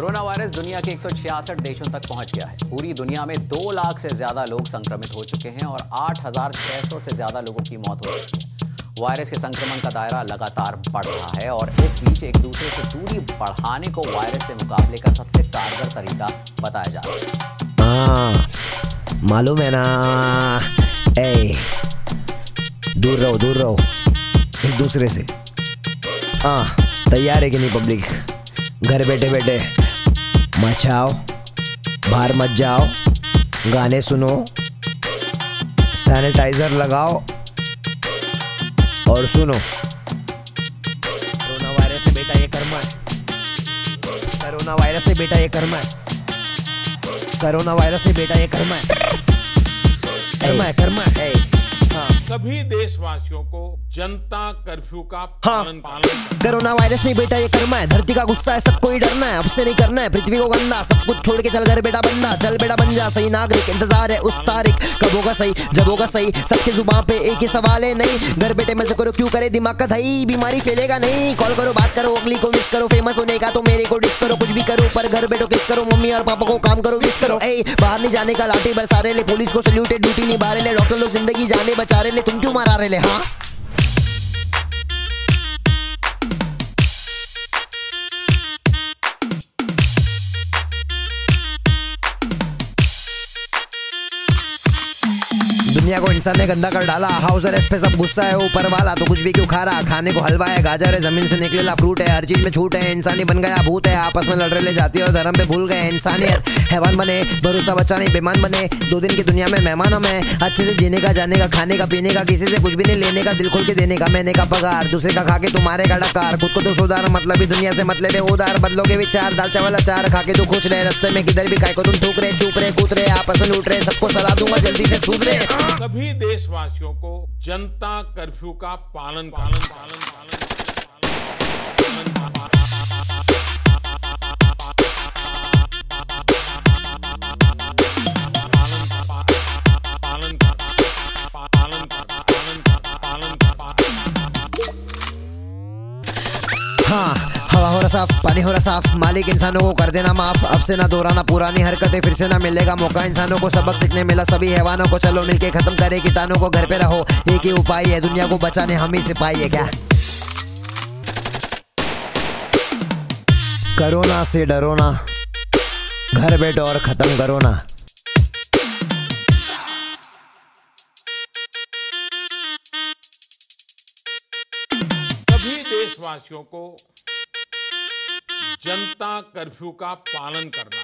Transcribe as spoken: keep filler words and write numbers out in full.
Corona virus दुनिया के एक सौ छियासठ देशों तक पहुंच गया है। पूरी दुनिया में दो लाख से ज्यादा लोग संक्रमित हो चुके हैं और आठ हजार छह सौ से ज्यादा लोगों की मौत हो चुकी है। वायरस के संक्रमण का दायरा लगातार बढ़ रहा है और इस बीच एक दूसरे से दूरी बढ़ाने को वायरस से मुकाबले का सबसे कारगर तरीका बताया जा रहा है। हाँ, मालूम है ना। ए, दूर रहो दूर रहो एक दूसरे से। हाँ, तैयार है कि नहीं पब्लिक? घर बैठे बैठे मचाओ, बाहर मत जाओ, गाने सुनो, सैनिटाइजर लगाओ और सुनो। कोरोना वायरस ने बेटा ये कर्मा है। कोरोना वायरस ने बेटा ये कर्मा है। कोरोना वायरस ने बेटा ये कर्मा है। कर्मा है कर्मा है। हाँ। सभी देशवासियों को जनता कर्फ्यू का पालन पालन कोरोना वायरस नहीं बेटा ये कर्मा है। धरती का गुस्सा है, सबको ही डरना है। अब से नहीं करना है पृथ्वी को गंदा। सब कुछ छोड़ के चल घर बेटा बंदा। चल बेटा बन जा सही नागरिक। इंतजार है उस तारीख कब होगा सही, जब होगा सही। सबके जुबान पे एक ही सवाल है नहीं, घर बेटे में से करो क्यों करे दिमाग का दही। बीमारी फैलेगा नहीं। कॉल करो, बात करो, अगली को मिस करो। फेमस होने का तो मेरे को डिस करो। कुछ भी करो पर घर बैठो किस करो। मम्मी और पापा को काम करो विश करो। ए, बाहर नहीं जाने का लाठी बरसा रहे ले। पुलिस को सल्यूट है, ड्यूटी निभा रहे ले। डॉक्टर लोग जिंदगी जाने बचा रहे ले। तुम क्यों मारा रहे ले? हाँ, दुनिया को इंसान ने गंदा कर डाला। हाउस अरेस्ट पे सब गुस्सा है ऊपर वाला। तो कुछ भी क्यों खा रहा? खाने को हलवा है, गाजर है, जमीन से निकलेला फ्रूट है। हर चीज में छूट है। इंसानी बन गया भूत है। आपस में लड़ रहे ले जाती है और धर्म पे भूल गए। इंसानियत हैवान बने, भरोसा बचा नहीं, बेमान बने। दो दिन की दुनिया में मेहमान हम हैं। अच्छे से जीने का, जाने का, खाने का, पीने का, किसी से कुछ भी नहीं लेने का, दिल खोल के देने का, मैंने का पगार, दूसरे का खा के तुम्हारे का डकार। खुद को तो सुधार, मतलब ही दुनिया से मतलब है उधार। बदलोगे विचार, दाल चावल अचार खा के तो खुश रहे। रास्ते में किधर भी खाए को तुम ठूक रहे, चूप रहे, कूद रहे, आपस में लूट रहे। सबको सलाह दूंगा जल्दी से सुधरे। सभी देशवासियों को जनता कर्फ्यू का पालन पालन पालन पालन हाँ, हवा हो रहा साफ, पानी हो रहा साफ। मालिक इंसानों को कर देना माफ। अब से ना दोहराना पुरानी हरकतें, फिर से ना मिलेगा मौका। इंसानों को सबक सीखने मिला सभी हैवानों को। चलो मिलके खत्म करे कीटाणु को। घर पे रहो, एक ही उपाय है दुनिया को बचाने, हम ही सिपाही है क्या? कोरोना से डरो ना, घर बैठो और खत्म करो ना। सभी देशवासियों को जनता कर्फ्यू का पालन करना